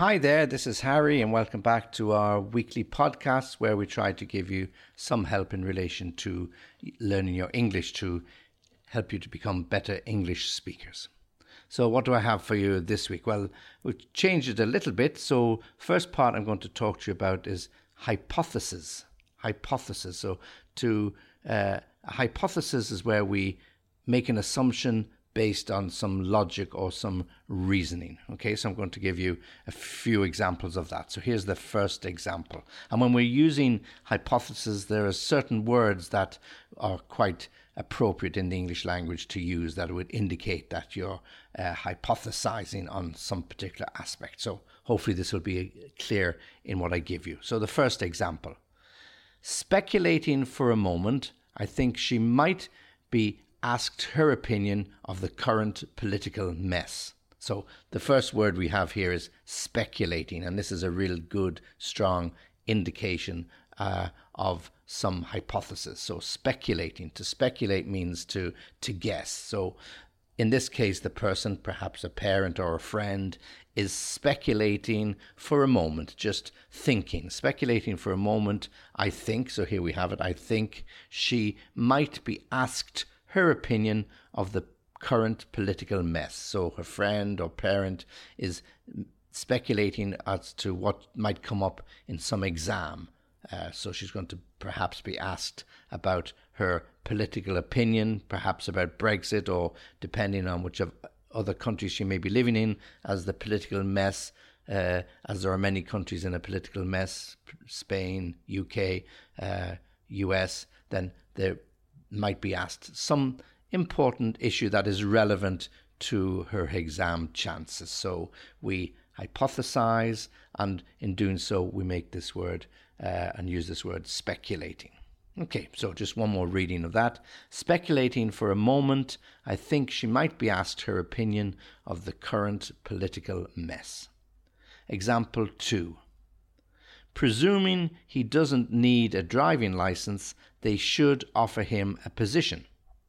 Hi there, this is Harry, and welcome back to our weekly podcast where we try to give you some help in relation to learning your English to help you to become better English speakers. So what do I have for you this week? Well, we've changed it a little bit. So first part I'm going to talk to you about is hypothesis. Hypothesis. So a hypothesis is where we make an assumption based on some logic or some reasoning. Okay, so I'm going to give you a few examples of that. So here's the first example. And when we're using hypothesis, there are certain words that are quite appropriate in the English language to use that would indicate that you're hypothesizing on some particular aspect. So hopefully this will be clear in what I give you. So the first example, speculating for a moment, I think she might be asked her opinion of the current political mess. So the first word we have here is speculating, and this is a real good, strong indication of some hypothesis. So speculating, to speculate means to guess. So in this case, the person, perhaps a parent or a friend, is speculating for a moment, just thinking, speculating for a moment, I think. So here we have it. I think she might be asked her opinion of the current political mess. So her friend or parent is speculating as to what might come up in some exam. So she's going to perhaps be asked about her political opinion, perhaps about Brexit, or depending on which of other countries she may be living in, as the political mess, as there are many countries in a political mess, Spain, UK, US, then there might be asked some important issue that is relevant to her exam chances. So we hypothesize, and in doing so, we make this word and use this word speculating. Okay, so just one more reading of that. Speculating for a moment, I think she might be asked her opinion of the current political mess. Example 2. Presuming he doesn't need a driving license, they should offer him a position.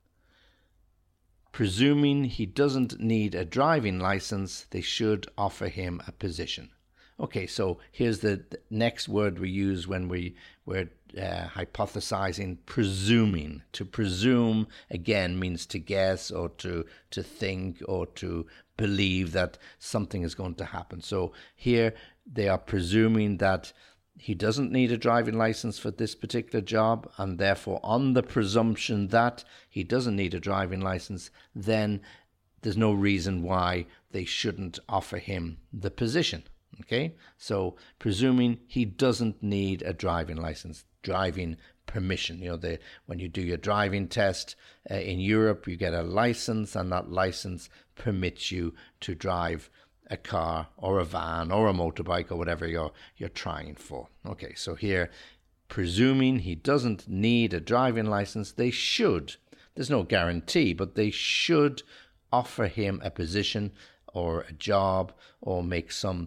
Presuming he doesn't need a driving license, they should offer him a position. Okay, so here's the next word we use when we're hypothesizing, presuming. To presume, again, means to guess or to think or to believe that something is going to happen. So here they are presuming that he doesn't need a driving license for this particular job, and therefore on the presumption that he doesn't need a driving license, then there's no reason why they shouldn't offer him the position. Okay, so presuming he doesn't need a driving license, driving permission. When you do your driving test in Europe, you get a license, and that license permits you to drive a car or a van or a motorbike or whatever you're trying for. Okay, so here, presuming he doesn't need a driving license, they should, there's no guarantee, but they should offer him a position or a job or make some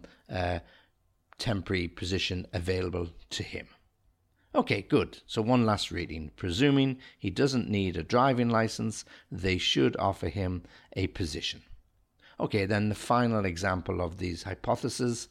temporary position available to him. Okay, good. So one last reading. Presuming he doesn't need a driving license, they should offer him a position. Okay, then the final example of these hypotheses.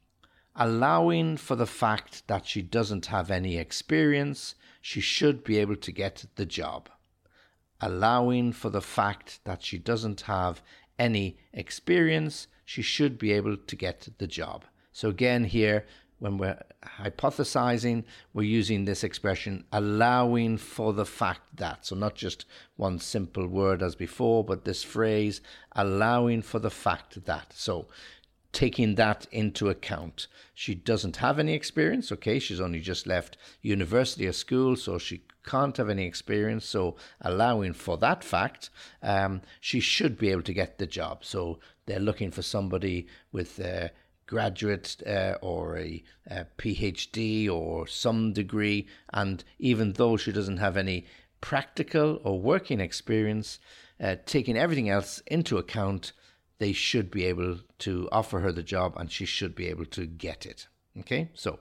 Allowing for the fact that she doesn't have any experience, she should be able to get the job. Allowing for the fact that she doesn't have any experience, she should be able to get the job. So again here, when we're hypothesizing, we're using this expression, allowing for the fact that. So not just one simple word as before, but this phrase, allowing for the fact that. So taking that into account. She doesn't have any experience. Okay, she's only just left university or school, so she can't have any experience. So allowing for that fact, she should be able to get the job. So they're looking for somebody with graduate or a PhD or some degree, and even though she doesn't have any practical or working experience, taking everything else into account, they should be able to offer her the job and she should be able to get it. Okay, so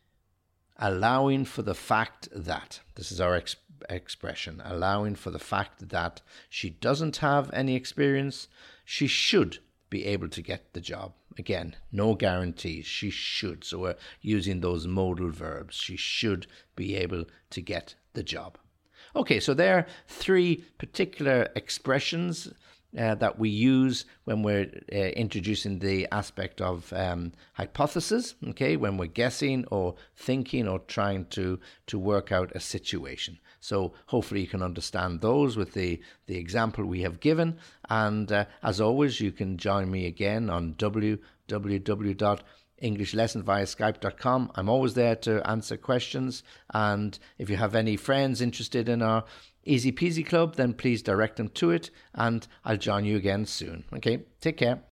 allowing for the fact that, this is our expression, allowing for the fact that she doesn't have any experience, she should be able to get the job. Again, no guarantees. She should. So we're using those modal verbs. She should be able to get the job. Okay, so there are three particular expressions that we use when we're introducing the aspect of hypothesis, okay, when we're guessing or thinking or trying to work out a situation. So hopefully you can understand those with the example we have given. And as always, you can join me again on www.englishlessonviaskype.com. I'm always there to answer questions. And if you have any friends interested in our Easy Peasy Club, then please direct them to it, and I'll join you again soon. Okay, take care.